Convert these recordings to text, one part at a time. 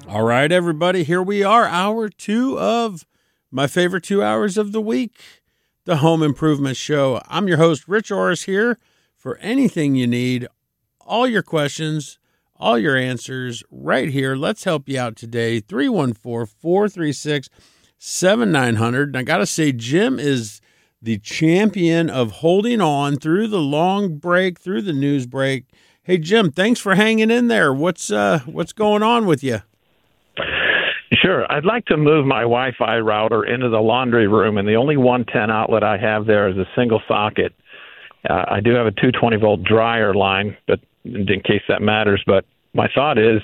All right, everybody, here we are, hour 2 of my favorite 2 hours of the week, the Home Improvement Show. I'm your host, Rich Orris, here for anything you need, all your questions, all your answers, right here. Let's help you out today, 314-436-7900. And I got to say, Jim is the champion of holding on through the long break, through the news break. Hey, Jim, thanks for hanging in there. What's going on with you? Sure. I'd like to move my Wi-Fi router into the laundry room, and the only 110 outlet I have there is a single socket. I do have a 220-volt dryer line, but in case that matters. But my thought is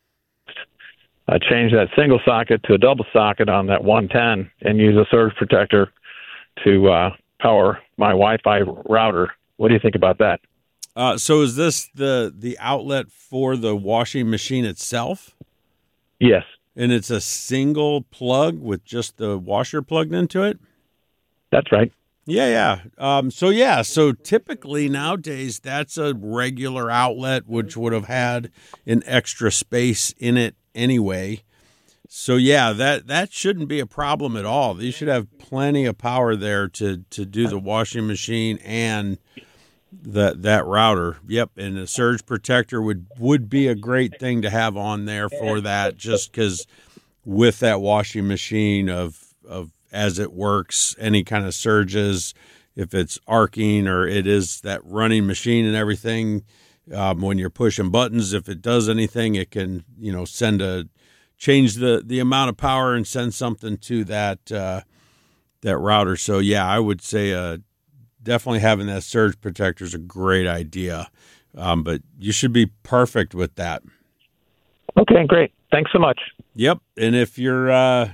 change that single socket to a double socket on that 110 and use a surge protector to power my Wi-Fi router. What do you think about that? So is this the outlet for the washing machine itself? Yes. And it's a single plug with just the washer plugged into it? That's right. Yeah. So typically nowadays that's a regular outlet which would have had an extra space in it anyway. So yeah, that shouldn't be a problem at all. You should have plenty of power there to do the washing machine and that router. Yep, and a surge protector would be a great thing to have on there for that, just because with that washing machine of as it works, any kind of surges, if it's arcing or it is that running machine and everything, when you're pushing buttons, if it does anything, it can change the amount of power and send something to that router. So yeah, I would say definitely having that surge protector is a great idea, but you should be perfect with that. Okay, great. Thanks so much. Yep, and if you're,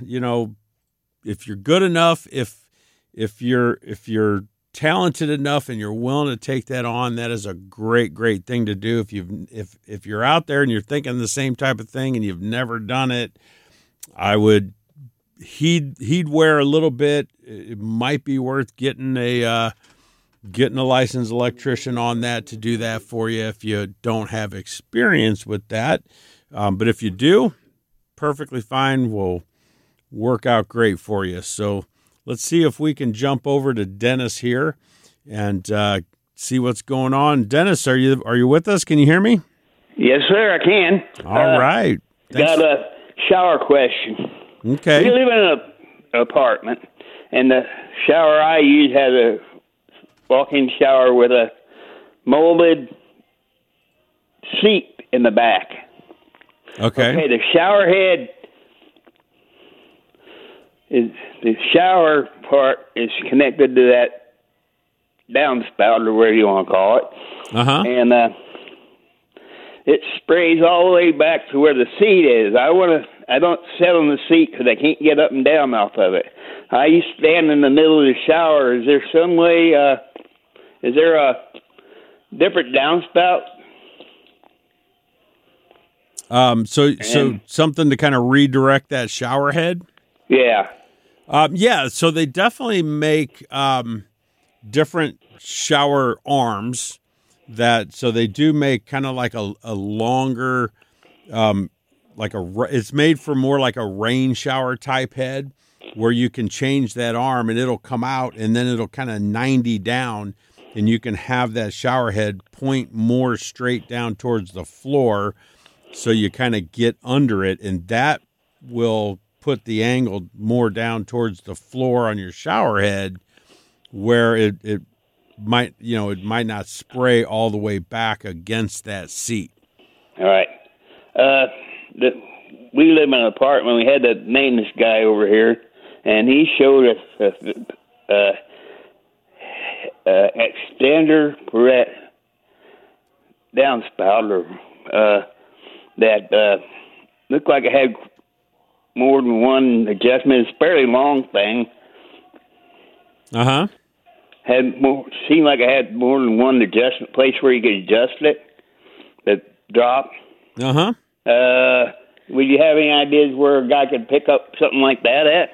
if you're good enough, if you're talented enough and you're willing to take that on, that is a great thing to do. If you're out there and you're thinking the same type of thing and you've never done it, I would heed wear a little bit. It might be worth getting a licensed electrician on that to do that for you if you don't have experience with that. But if you do, perfectly fine. Will work out great for you. So let's see if we can jump over to Dennis here and see what's going on. Dennis, are you with us? Can you hear me? Yes, sir, I can. All right. Got a shower question. Okay. We live in an apartment, and the shower I use has a walk-in shower with a molded seat in the back. Okay. The shower head the shower part is connected to that downspout or whatever you want to call it. Uh-huh. And it sprays all the way back to where the seat is. I don't sit on the seat because I can't get up and down off of it. I used to stand in the middle of the shower. Is there some way? Is there a different downspout? So something to kind of redirect that shower head? Yeah. Yeah, so they definitely make different shower arms so they do make kind of like a longer, it's made for more like a rain shower type head where you can change that arm and it'll come out and then it'll kind of 90 down and you can have that shower head point more straight down towards the floor. So you kind of get under it, and that will put the angle more down towards the floor on your shower head where it might not spray all the way back against that seat. All right. We live in an apartment. We had the maintenance guy over here, and he showed us extender for that downspout that looked like it had more than one adjustment. It's a fairly long thing. Uh-huh. Seemed like it had more than one adjustment place where you could adjust it, the drop. Uh-huh. Would you have any ideas where a guy could pick up something like that at?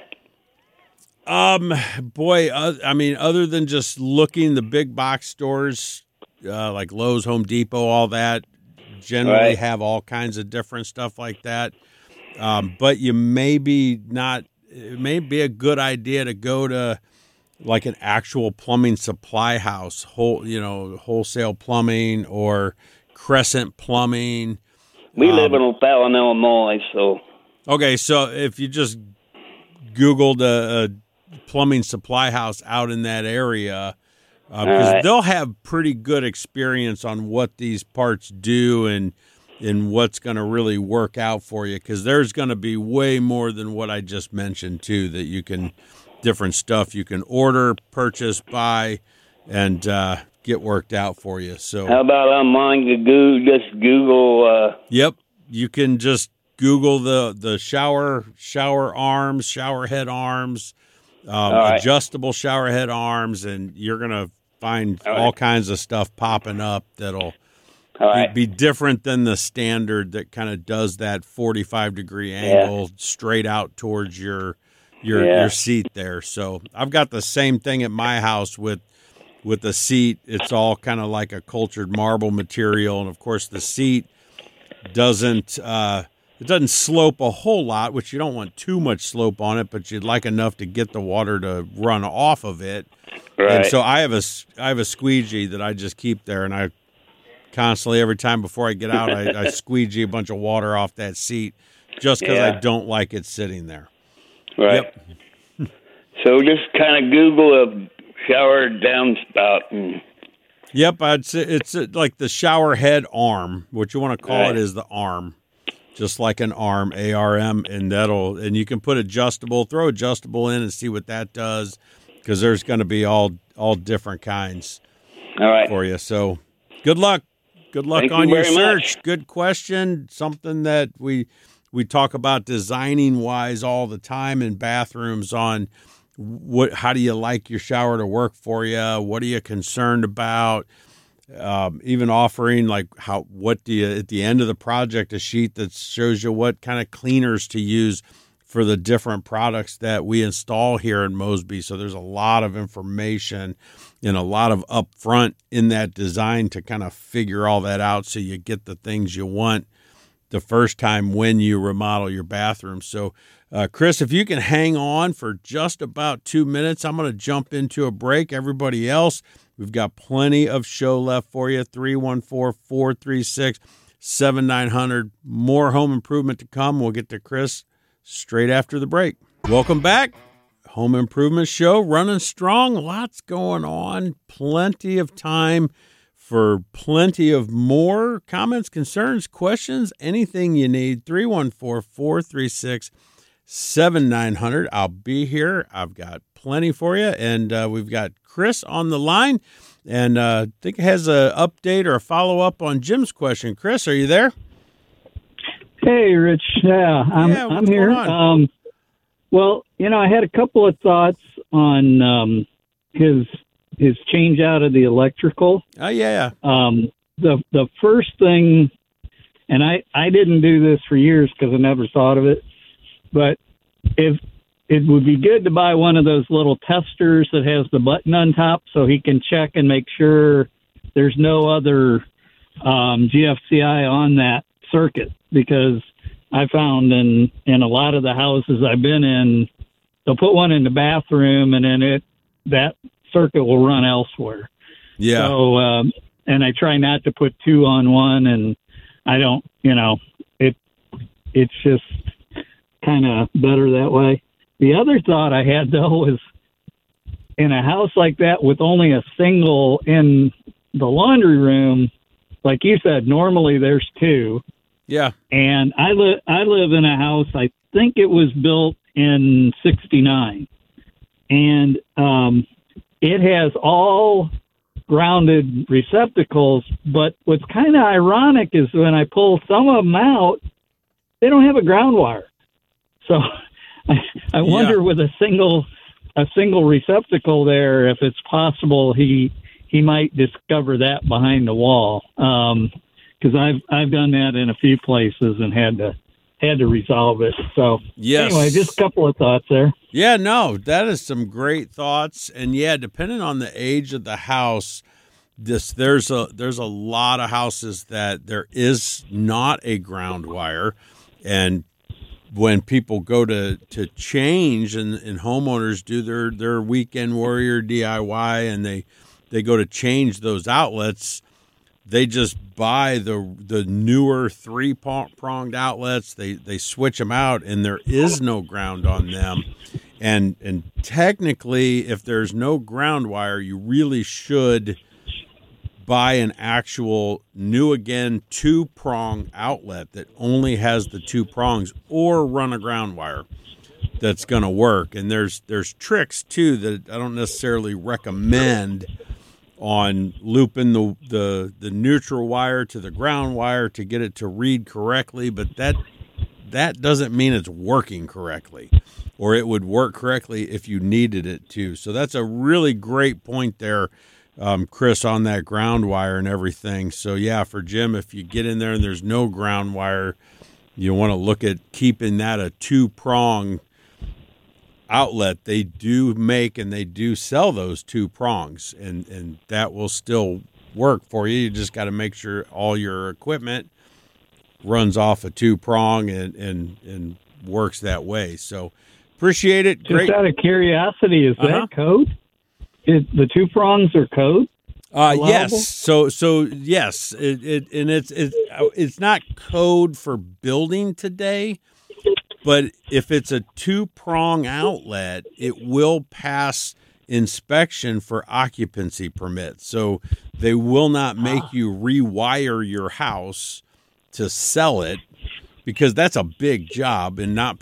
Other than just looking, the big box stores like Lowe's, Home Depot, all that generally have all kinds of different stuff like that. but you maybe not. It may be a good idea to go to like an actual plumbing supply house, wholesale plumbing or Crescent Plumbing. We live in O'Fallon, Illinois, so. Okay, so if you just Googled a plumbing supply house out in that area, because they'll have pretty good experience on what these parts do and what's going to really work out for you, because there's going to be way more than what I just mentioned, too, that you can, different stuff you can order, purchase, buy, and get worked out for you. So how about online? Just Google. Yep, you can just Google the shower arms, shower head arms, adjustable shower head arms, and you're gonna find all kinds of stuff popping up that'll be different than the standard that kind of does that 45-degree angle straight out towards your seat there. So I've got the same thing at my house with the seat. It's all kind of like a cultured marble material, and of course the seat doesn't slope a whole lot, which you don't want too much slope on it, but you'd like enough to get the water to run off of it. Right. And so I have a squeegee that I just keep there, and I constantly, every time before I get out, I squeegee a bunch of water off that seat just because I don't like it sitting there. Right. Yep. So just kind of Google a shower downspout. Yep, I'd say it's like the shower head arm. What you want to call it is the arm, just like an arm, ARM, and you can put throw adjustable in and see what that does, because there's going to be all different kinds for you. So good luck. Good luck on your search. Much. Good question. Something that we talk about designing wise all the time in bathrooms on how do you like your shower to work for you? What are you concerned about? Even offering what do you, at the end of the project, a sheet that shows you what kind of cleaners to use for the different products that we install here in Mosby. So there's a lot of information and a lot of upfront in that design to kind of figure all that out so you get the things you want the first time when you remodel your bathroom. So, Chris, if you can hang on for just about 2 minutes, I'm going to jump into a break. Everybody else, we've got plenty of show left for you. 314-436-7900. More home improvement to come. We'll get to Chris straight after the break. Welcome back. Home Improvement Show running strong. Lots going on. Plenty of time for plenty of more comments, concerns, questions, anything you need. 314-436-7900. I'll be here. I've got plenty for you. And we've got Chris on the line. And I think it has an update or a follow-up on Jim's question. Chris, are you there? Hey, Rich. Yeah, I'm here. Well, I had a couple of thoughts on his change out of the electrical. Oh, yeah. The first thing, and I didn't do this for years because I never thought of it, but if it would be good to buy one of those little testers that has the button on top so he can check and make sure there's no other GFCI on that circuit, because I found in a lot of the houses I've been in, they'll put one in the bathroom and then that circuit will run elsewhere. Yeah. So, and I try not to put two on one, and I don't, it's just kind of better that way. The other thought I had, though, was in a house like that with only a single in the laundry room, like you said, normally there's two. Yeah. And I live in a house, I think it was built in 1969. And it has all grounded receptacles, but what's kind of ironic is when I pull some of them out, they don't have a ground wire. So I wonder with a single receptacle there, if it's possible he might discover that behind the wall. Because I've done that in a few places and had to resolve it. So anyway, just a couple of thoughts there. Yeah, no, that is some great thoughts. And yeah, depending on the age of the house, there's a lot of houses that there is not a ground wire, and when people go to change and homeowners do their weekend warrior DIY and they go to change those outlets, they just buy the newer 3-pronged outlets. They switch them out, and there is no ground on them. And technically, if there's no ground wire, you really should buy an actual new again 2-prong outlet that only has the 2 prongs, or run a ground wire that's going to work. And there's tricks too that I don't necessarily recommend on looping the neutral wire to the ground wire to get it to read correctly, but that doesn't mean it's working correctly, or it would work correctly if you needed it to. So that's a really great point there, Chris, on that ground wire and everything. So yeah, for Jim, if you get in there and there's no ground wire, you want to look at keeping that a 2-prong outlet. They do make and they do sell those 2 prongs, and that will still work for you. You just got to make sure all your equipment runs off a 2-prong and works that way. So appreciate it. Great. Just out of curiosity, is that code? The 2 prongs are code? Yes. So yes, it's not code for building today. But if it's a 2-prong outlet, it will pass inspection for occupancy permits. So they will not make you rewire your house to sell it, because that's a big job, and not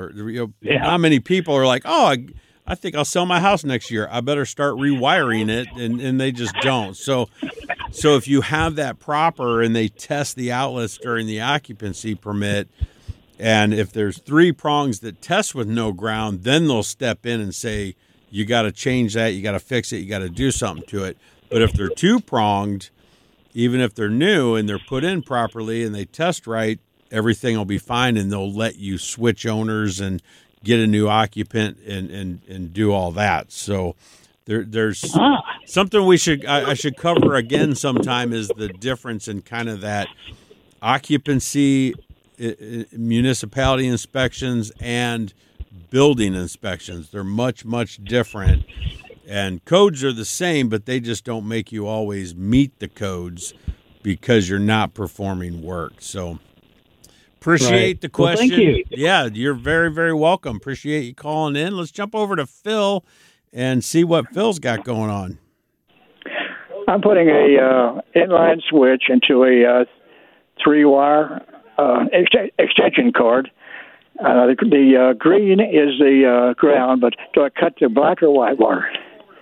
many people are like, oh, I think I'll sell my house next year. I better start rewiring it, and they just don't. So if you have that proper and they test the outlets during the occupancy permit, and if there's 3 prongs that test with no ground, then they'll step in and say, you got to change that, you got to fix it, you got to do something to it. But if they're 2-pronged, even if they're new and they're put in properly and they test right, everything will be fine, and they'll let you switch owners and get a new occupant and do all that. So there's something I should cover again sometime, is the difference in kind of that occupancy, municipality inspections and building inspections. They're much, much different, and codes are the same, but they just don't make you always meet the codes because you're not performing work. So appreciate the question. Well, thank you. Yeah, you're very, very welcome. Appreciate you calling in. Let's jump over to Phil and see what Phil's got going on. I'm putting a inline switch into a 3-wire extension cord. The green is the ground, but do I cut the black or white wire?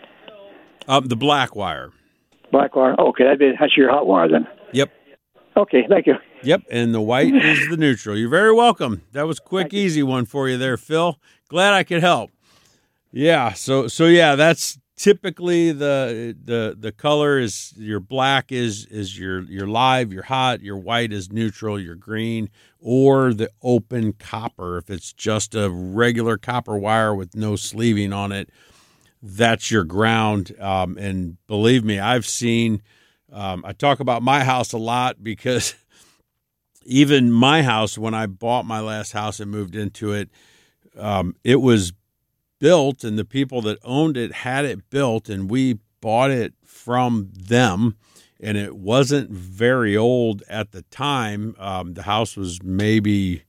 The black wire. Black wire. Okay, that's your hot wire then. Yep. Okay, thank you. Yep, and the white is the neutral. You're very welcome. That was a quick, easy one for you there, Phil. Glad I could help. Yeah, so yeah, that's typically the color is your black is your live, your hot, your white is neutral, your green, or the open copper. If it's just a regular copper wire with no sleeving on it, that's your ground. And believe me, I've seen, I talk about my house a lot, because even my house, when I bought my last house and moved into it, it was built, and the people that owned it had it built, and we bought it from them, and it wasn't very old at the time. The house was maybe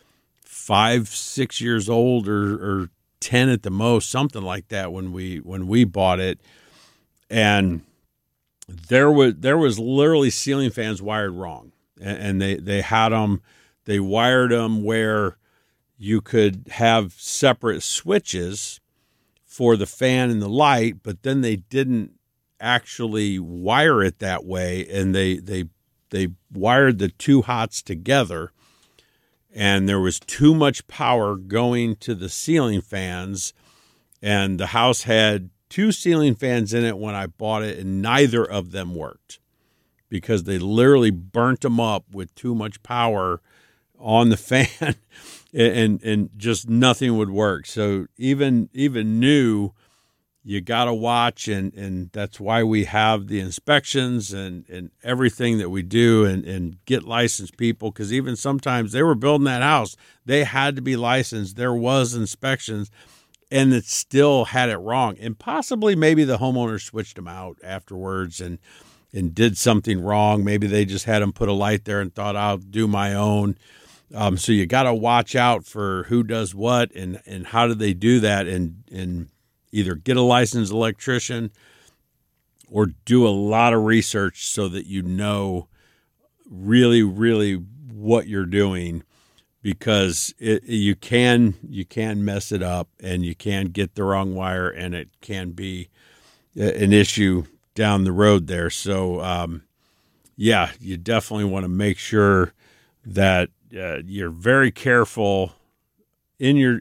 5-6 years old, or 10 at the most, something like that when we bought it. And there was literally ceiling fans wired wrong, and they had them, they wired them where you could have separate switches for the fan and the light, but then they didn't actually wire it that way, and they wired the 2 hots together, and there was too much power going to the ceiling fans, and the house had 2 ceiling fans in it when I bought it, and neither of them worked because they literally burnt them up with too much power on the fan, and just nothing would work. So even new, you got to watch, and that's why we have the inspections and everything that we do and get licensed people, because even sometimes they were building that house, they had to be licensed. There was inspections, and it still had it wrong. And possibly maybe the homeowner switched them out afterwards and did something wrong. Maybe they just had them put a light there and thought, I'll do my own. So you got to watch out for who does what and how do they do that, and either get a licensed electrician or do a lot of research so that you know really, really what you're doing, because you can mess it up and you can get the wrong wire, and it can be an issue down the road there. So, you definitely want to make sure that you're very careful in your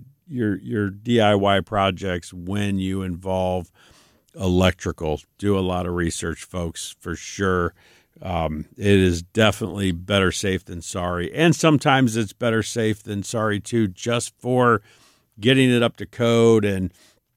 DIY projects when you involve electrical. Do a lot of research, folks, for sure. It is definitely better safe than sorry. And sometimes it's better safe than sorry too, just for getting it up to code and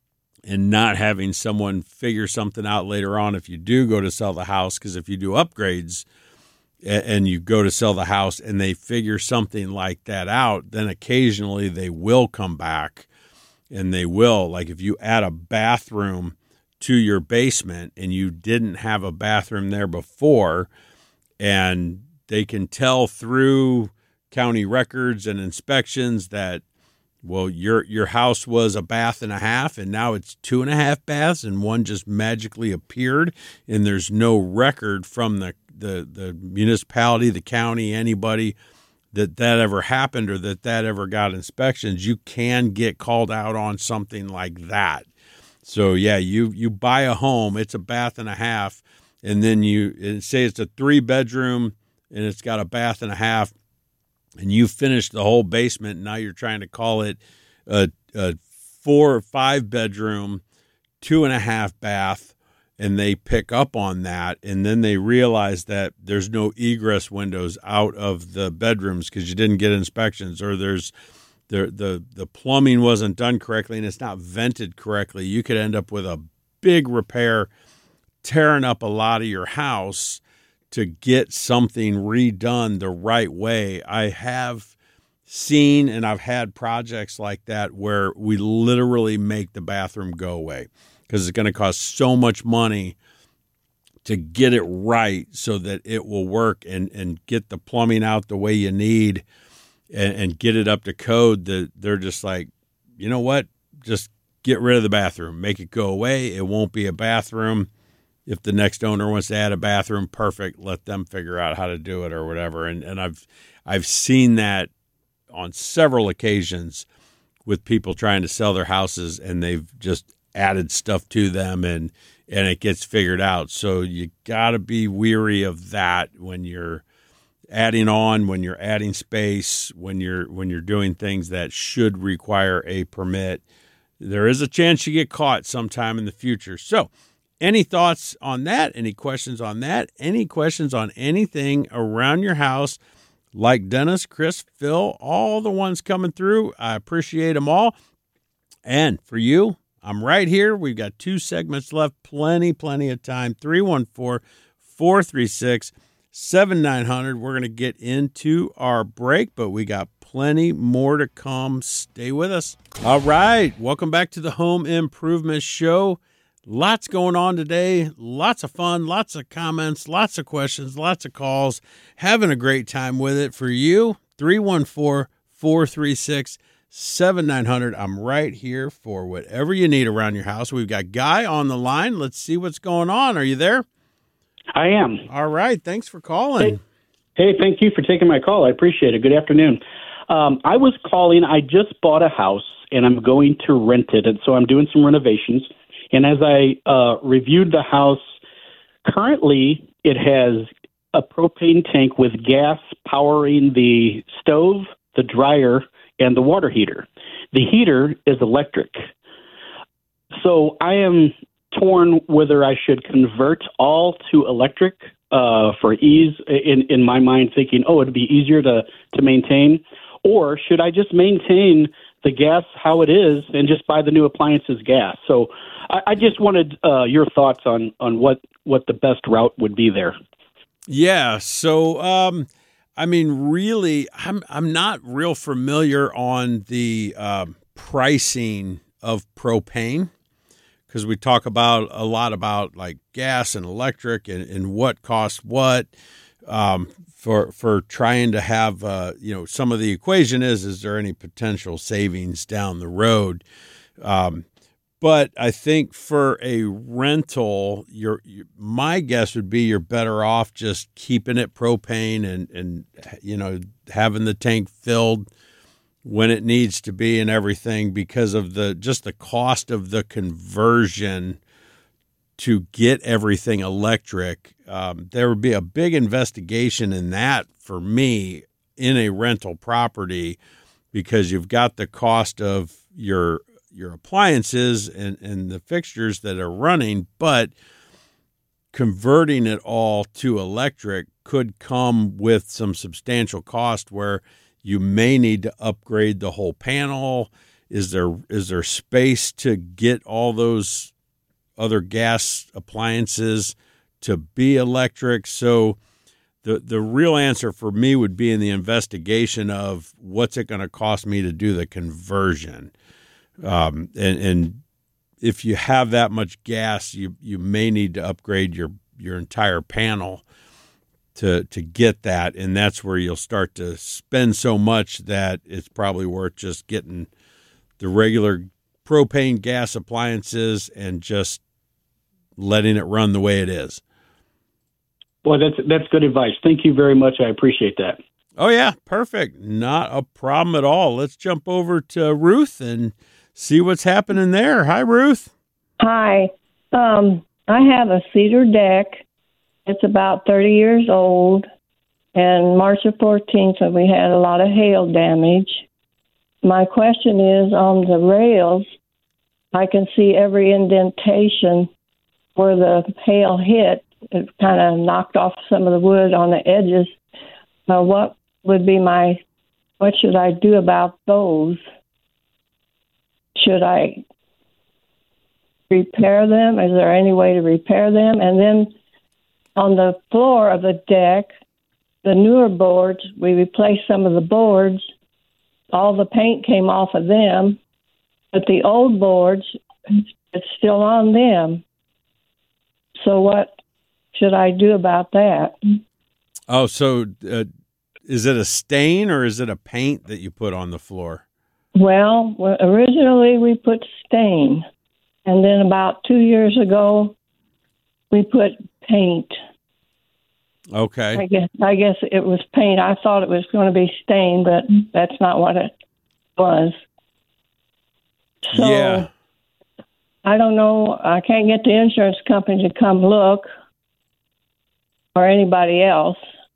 not having someone figure something out later on if you do go to sell the house. Because if you do upgrades and you go to sell the house and they figure something like that out, then occasionally they will come back, and they will. Like if you add a bathroom to your basement and you didn't have a bathroom there before, and they can tell through county records and inspections that, well, your house was a bath and a half, and now it's 2.5 baths, and one just magically appeared, and there's no record from the municipality, the county, anybody that ever happened or that ever got inspections, you can get called out on something like that. So yeah, you buy a home, it's a bath and a half, and then you say it's a 3-bedroom and it's got a bath and a half, and you finish the whole basement, and now you're trying to call it a 4 or 5-bedroom, 2.5 bath, and they pick up on that, and then they realize that there's no egress windows out of the bedrooms because you didn't get inspections, or there's the plumbing wasn't done correctly and it's not vented correctly. You could end up with a big repair, tearing up a lot of your house to get something redone the right way. I have seen, and I've had projects like that where we literally make the bathroom go away because it's going to cost so much money to get it right so that it will work and get the plumbing out the way you need and get it up to code, that they're just like, you know what, just get rid of the bathroom, make it go away. It won't be a bathroom. If the next owner wants to add a bathroom, perfect. Let them figure out how to do it or whatever. And I've seen that on several occasions with people trying to sell their houses, and they've just added stuff to them and it gets figured out. So you got to be weary of that when you're adding on, when you're adding space, when you're doing things that should require a permit. There is a chance you get caught sometime in the future. So any thoughts on that? Any questions on that? Any questions on anything around your house? Like Dennis, Chris, Phil, all the ones coming through. I appreciate them all. And for you, I'm right here. We've got 2 segments left. Plenty of time. 314-436-7900. We're going to get into our break, but we got plenty more to come. Stay with us. All right. Welcome back to the Home Improvement Show. Lots going on today. Lots of fun, lots of comments, lots of questions, lots of calls. Having a great time with it. For you, 314-436-7900. I'm right here for whatever you need around your house. We've got Guy on the line. Let's see what's going on. Are you there? I am. All right. Thanks for calling. Hey, thank you for taking my call. I appreciate it. Good afternoon. I was calling. I just bought a house, and I'm going to rent it, and so I'm doing some renovations. And as I reviewed the house, currently it has a propane tank with gas powering the stove, the dryer, and the water heater. The heater is electric. So I am torn whether I should convert all to electric for ease, in my mind, thinking, it'd be easier to maintain, or should I just maintain the gas how it is and just buy the new appliances gas? So I just wanted your thoughts on what the best route would be there. Yeah. So, I mean, really, I'm not real familiar on the pricing of propane, because we talk about a lot about like gas and electric and what costs what, for trying to have, some of the equation is there any potential savings down the road? But I think for a rental, my guess would be you're better off just keeping it propane and having the tank filled when it needs to be and everything, because of the cost of the conversion to get everything electric. There would be a big investigation in that for me in a rental property, because you've got the cost of your appliances and the fixtures that are running, but converting it all to electric could come with some substantial cost where you may need to upgrade the whole panel. Is there space to get all those other gas appliances to be electric? So the real answer for me would be in the investigation of what's it going to cost me to do the conversion. And if you have that much gas, you may need to upgrade your entire panel to get that, and that's where you'll start to spend so much that it's probably worth just getting the regular propane gas appliances and just letting it run the way it is. Boy, that's good advice. Thank you very much. I appreciate that. Oh yeah, perfect. Not a problem at all. Let's jump over to Ruth and see what's happening there. Hi, Ruth. Hi. I have a cedar deck. It's about 30 years old. And March the 14th, we had a lot of hail damage. My question is, on the rails, I can see every indentation where the hail hit. It kind of knocked off some of the wood on the edges. What should I do about those? Should I repair them? Is there any way to repair them? And then on the floor of the deck, the newer boards, we replaced some of the boards. All the paint came off of them, but the old boards, it's still on them. So what should I do about that? Oh, so is it a stain or is it a paint that you put on the floor? Well, originally we put stain, and then about 2 years ago we put paint. Okay. I guess it was paint. I thought it was going to be stain, but that's not what it was. So, yeah. I don't know. I can't get the insurance company to come look, or anybody else.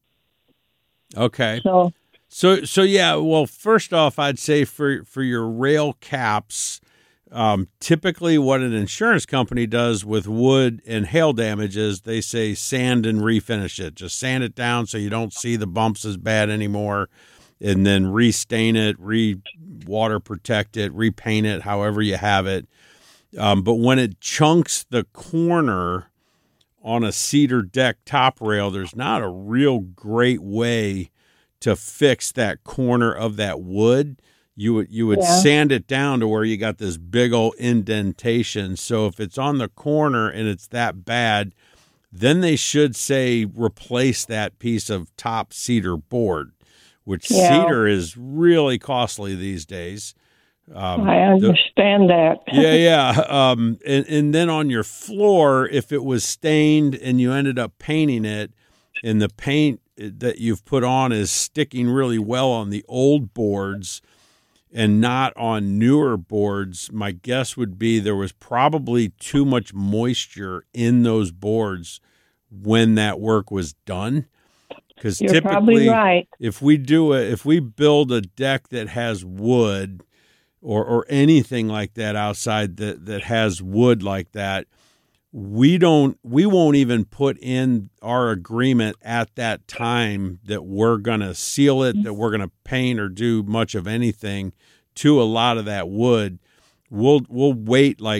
Okay. So yeah. Well, first off, I'd say for your rail caps, typically what an insurance company does with wood and hail damage is they say sand and refinish it. Just sand it down so you don't see the bumps as bad anymore, and then restain it, water protect it, repaint it, however you have it. But when it chunks the corner on a cedar deck top rail, there's not a real great way to fix that corner of that wood. You would sand it down to where you got this big old indentation. So if it's on the corner and it's that bad, then they should say replace that piece of top cedar board, which cedar is really costly these days. I understand that. Yeah. And then on your floor, if it was stained and you ended up painting it, and the paint that you've put on is sticking really well on the old boards and not on newer boards, my guess would be there was probably too much moisture in those boards when that work was done. Because typically, probably right. If we build a deck that has wood or anything like that outside that has wood like that, we won't even put in our agreement at that time that we're going to seal it, that we're going to paint or do much of anything to a lot of that wood. We'll wait like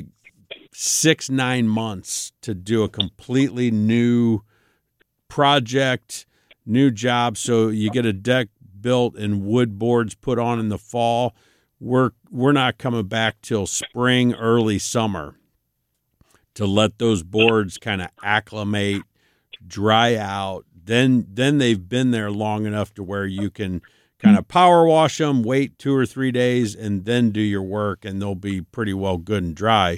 6-9 months to do a completely new project, new job. So you get a deck built and wood boards put on in the fall. We're not coming back till spring, early summer to let those boards kind of acclimate, dry out. Then they've been there long enough to where you can kind of power wash them, wait 2 or 3 days, and then do your work, and they'll be pretty well good and dry.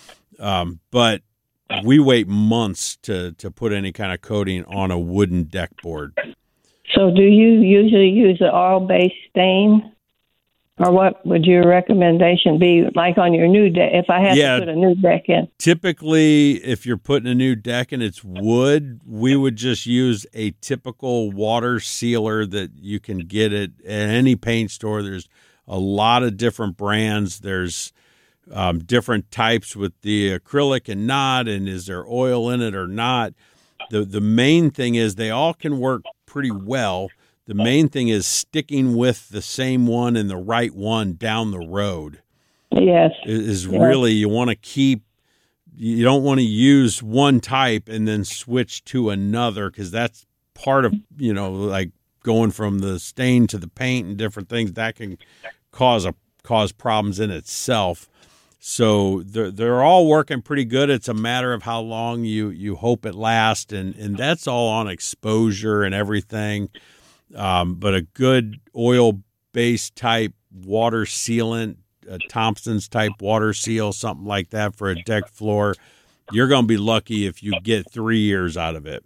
But we wait months to put any kind of coating on a wooden deck board. So do you usually use an oil-based stain? Or what would your recommendation be, like on your new deck, if I had to put a new deck in? Typically, if you're putting a new deck and it's wood, we would just use a typical water sealer that you can get at any paint store. There's a lot of different brands. There's different types with the acrylic and not, and is there oil in it or not. The main thing is they all can work pretty well. The main thing is sticking with the same one and the right one down the road. Yes. Really, you want to keep, you don't want to use one type and then switch to another, because that's part of, like going from the stain to the paint and different things that can cause problems in itself. So they're all working pretty good. It's a matter of how long you hope it lasts, and that's all on exposure and everything. But a good oil-based type water sealant, Thompson's type water seal, something like that for a deck floor, you're going to be lucky if you get 3 years out of it.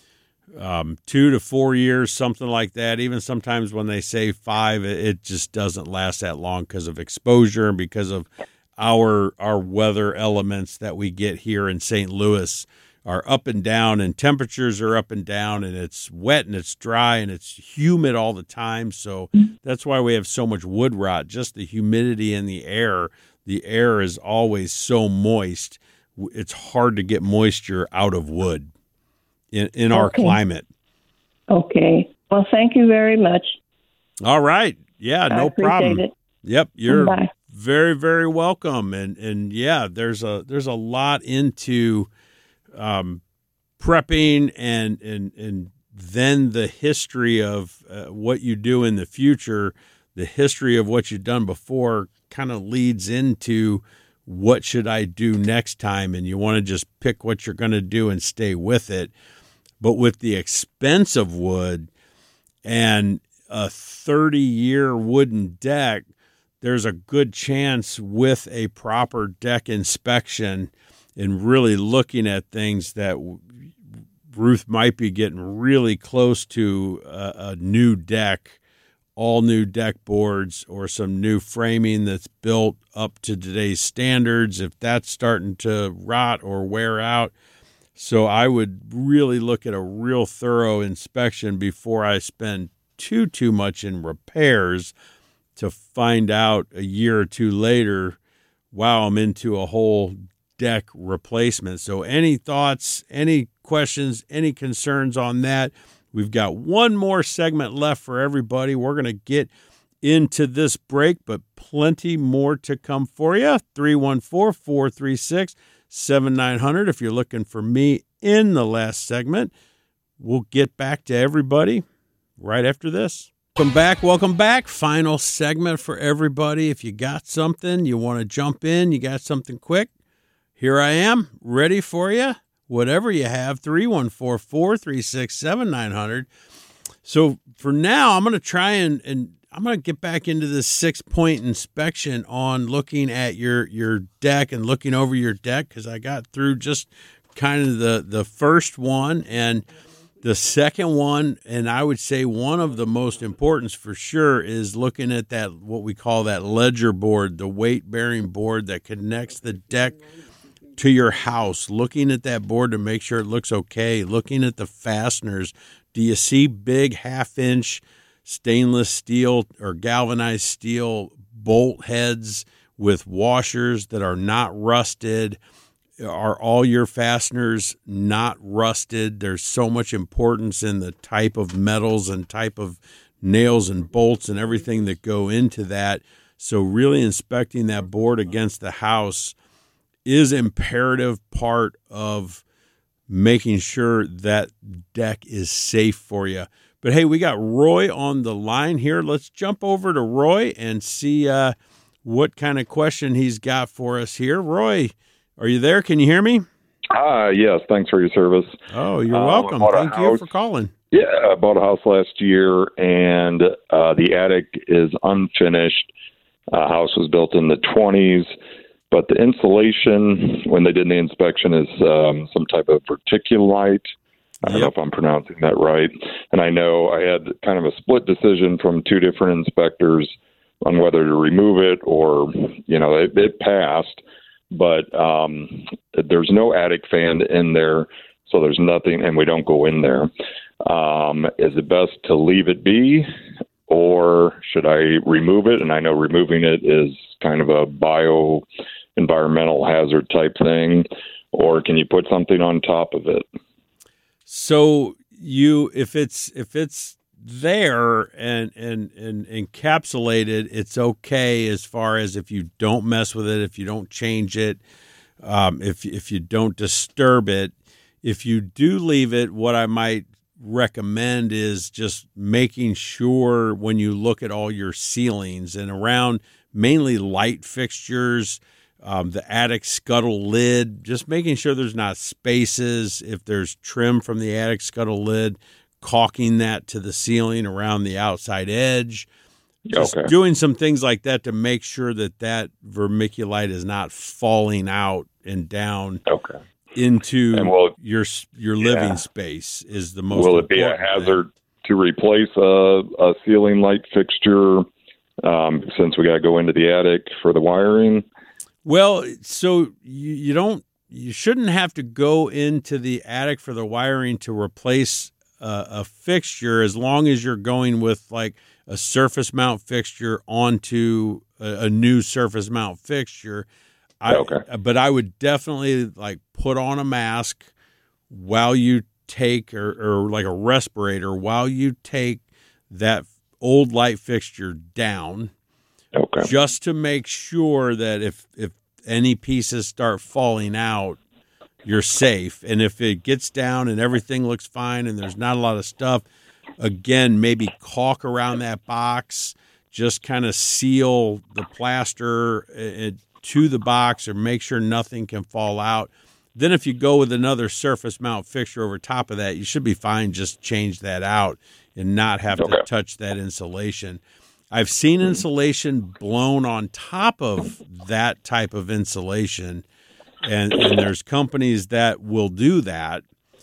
2 to 4 years, something like that. Even sometimes when they say 5, it just doesn't last that long because of exposure and because of our weather elements that we get here in St. Louis are up and down, and temperatures are up and down, and it's wet and it's dry and it's humid all the time. So that's why we have so much wood rot, just the humidity in the air. The air is always so moist. It's hard to get moisture out of wood in our climate. Okay. Well, thank you very much. All right. Yeah, no problem. It. Yep. You're Bye. very, very welcome. And yeah, there's a lot into prepping and then the history of what you do in the future, the history of what you've done before kind of leads into what should I do next time, and you want to just pick what you're going to do and stay with it. But with the expense of wood and a 30-year wooden deck, there's a good chance with a proper deck inspection and really looking at things that Ruth might be getting really close to a new deck, all new deck boards, or some new framing that's built up to today's standards, if that's starting to rot or wear out. So I would really look at a real thorough inspection before I spend too much in repairs to find out a year or two later, wow, I'm into a whole deck replacement. So any thoughts, any questions, any concerns on that? We've got one more segment left for everybody. We're going to get into this break, but plenty more to come for you. 314-436-7900 if you're looking for me in the last segment. We'll get back to everybody right after this. Welcome back. Final segment for everybody. If you got something, you want to jump in, you got something quick, here I am, ready for you. Whatever you have, 314-436-7900. So for now, I'm going to try and I'm going to get back into this 6-point inspection on looking at your deck and looking over your deck, because I got through just kind of the first one and the second one, and I would say one of the most important for sure is looking at that, what we call that ledger board, the weight-bearing board that connects the deck to your house, looking at that board to make sure it looks okay, looking at the fasteners. Do you see big 1/2-inch stainless steel or galvanized steel bolt heads with washers that are not rusted? Are all your fasteners not rusted? There's so much importance in the type of metals and type of nails and bolts and everything that go into that. So really inspecting that board against the house is imperative part of making sure that deck is safe for you. But hey, we got Roy on the line here. Let's jump over to Roy and see what kind of question he's got for us here. Roy, are you there? Can you hear me? Yes. Thanks for your service. Oh, you're welcome. Thank you for calling. Yeah, I bought a house last year, and the attic is unfinished. House was built in the 20s. But the insulation, when they did the inspection, is some type of verticulite. I don't know if I'm pronouncing that right. And I know I had kind of a split decision from two different inspectors on whether to remove it or, it passed. But there's no attic fan in there, so there's nothing, and we don't go in there. Is it best to leave it be, or should I remove it? And I know removing it is kind of a environmental hazard type thing, or can you put something on top of it? So if it's there and encapsulated, it's okay as far as if you don't mess with it, if you don't change it, if you don't disturb it. If you do leave it, what I might recommend is just making sure when you look at all your ceilings and around mainly light fixtures, the attic scuttle lid, just making sure there's not spaces. If there's trim from the attic scuttle lid, caulking that to the ceiling around the outside edge. Just doing some things like that to make sure that vermiculite is not falling out and down into your living space is the most important. Will it be a hazard to replace a ceiling light fixture since we got to go into the attic for the wiring? Well, so you shouldn't have to go into the attic for the wiring to replace a fixture as long as you're going with like a surface mount fixture onto a new surface mount fixture. But I would definitely put on a mask while you take or like a respirator while you take that old light fixture down. Just to make sure that if any pieces start falling out, you're safe. And if it gets down and everything looks fine and there's not a lot of stuff, again, maybe caulk around that box, just kind of seal the plaster to the box or make sure nothing can fall out. Then if you go with another surface mount fixture over top of that, you should be fine. Just change that out and not have to touch that insulation. I've seen insulation blown on top of that type of insulation, and there's companies that will do that.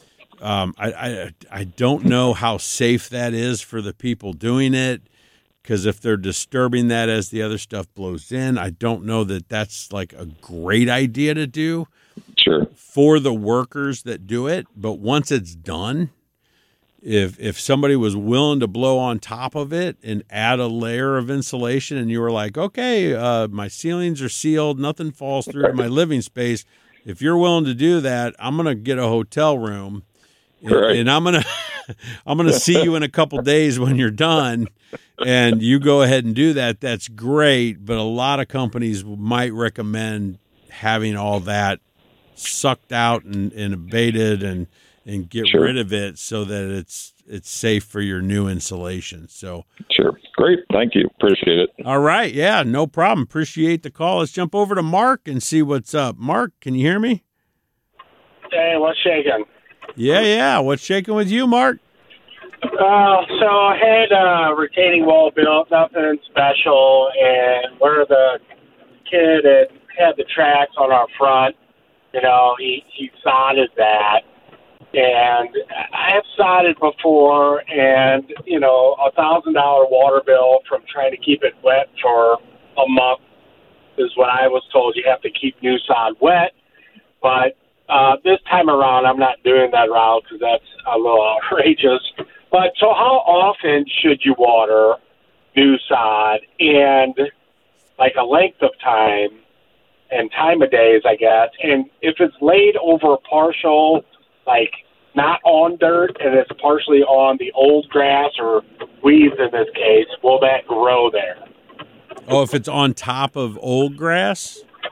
I don't know how safe that is for the people doing it, because if they're disturbing that as the other stuff blows in, I don't know that that's like a great idea to do for the workers that do it. But once it's done, if somebody was willing to blow on top of it and add a layer of insulation and you were like, okay, my ceilings are sealed, nothing falls through to my living space. If you're willing to do that, I'm going to get a hotel room and I'm going to see you in a couple days when you're done, and you go ahead and do that. That's great. But a lot of companies might recommend having all that sucked out and abated and get rid of it so that it's safe for your new insulation. So great. Thank you. Appreciate it. All right. Yeah, no problem. Appreciate the call. Let's jump over to Mark and see what's up. Mark, can you hear me? Hey, what's shaking? Yeah. What's shaking with you, Mark? So I had a retaining wall built, nothing special, and where the kid had the tracks on our front, he sodded that. And I have sodded before, and, $1,000 water bill from trying to keep it wet for a month is what I was told. You have to keep new sod wet. But this time around, I'm not doing that route because that's a little outrageous. But so how often should you water new sod, and like a length of time and time of days, I guess? And if it's laid over partial, like not on dirt, and it's partially on the old grass or weeds in this case, will that grow there? Oh, if it's on top of old grass?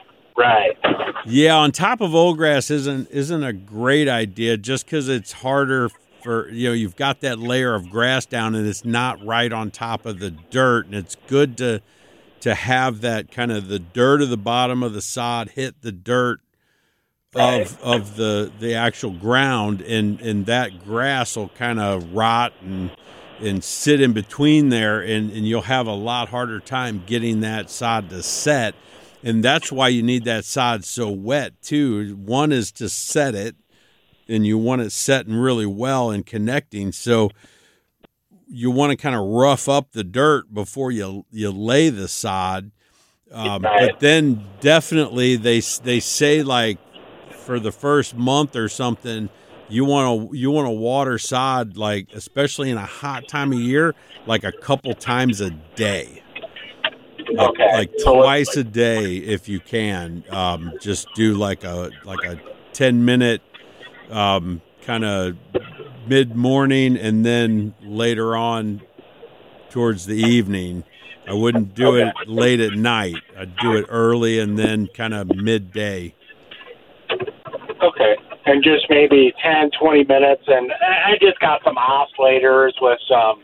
Right. Yeah, on top of old grass isn't a great idea just because it's harder for, you've got that layer of grass down and it's not right on top of the dirt, and it's good to have that kind of the dirt of the bottom of the sod hit the dirt of the actual ground, and that grass will kind of rot and sit in between there, and you'll have a lot harder time getting that sod to set. And that's why you need that sod so wet too. One is to set it, and you want it setting really well and connecting. So you want to kind of rough up the dirt before you lay the sod. But then definitely they say, like, for the first month or something, you want to water sod, like, especially in a hot time of year, like a couple times a day. Like twice a day if you can. Just do like a 10-minute kind of mid-morning, and then later on towards the evening. I wouldn't do it late at night. I'd do it early and then kind of midday. Okay. And just maybe 10, 20 minutes. And I just got some oscillators with some,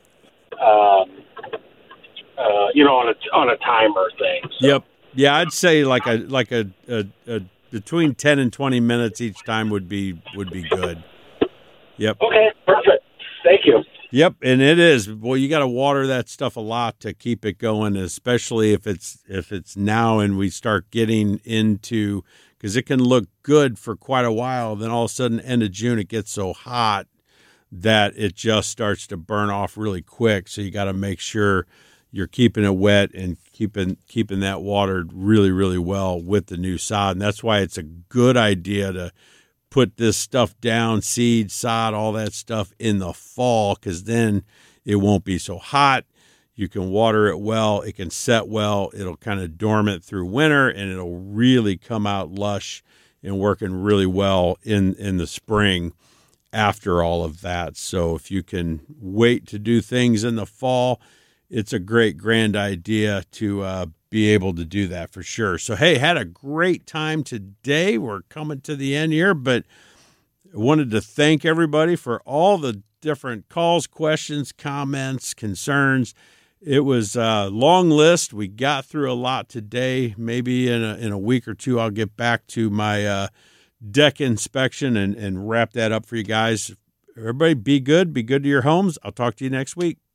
on a timer thing. So. Yep. Yeah, I'd say like a between 10 and 20 minutes each time would be good. Yep. Okay, perfect. Thank you. Yep, and it is. Well, you got to water that stuff a lot to keep it going, especially if it's now and we start getting into, because it can look good for quite a while. Then all of a sudden, end of June, it gets so hot that it just starts to burn off really quick. So you got to make sure you're keeping it wet and keeping that watered really, really well with the new sod. And that's why it's a good idea to put this stuff down, seed, sod, all that stuff in the fall, because then it won't be so hot. You can water it well. It can set well. It'll kind of dormant through winter, and it'll really come out lush and working really well in the spring after all of that. So if you can wait to do things in the fall, it's a great, grand idea to be able to do that for sure. So, hey, had a great time today. We're coming to the end here, but I wanted to thank everybody for all the different calls, questions, comments, concerns. It was a long list. We got through a lot today. Maybe in a week or two, I'll get back to my deck inspection and wrap that up for you guys. Everybody be good to your homes. I'll talk to you next week.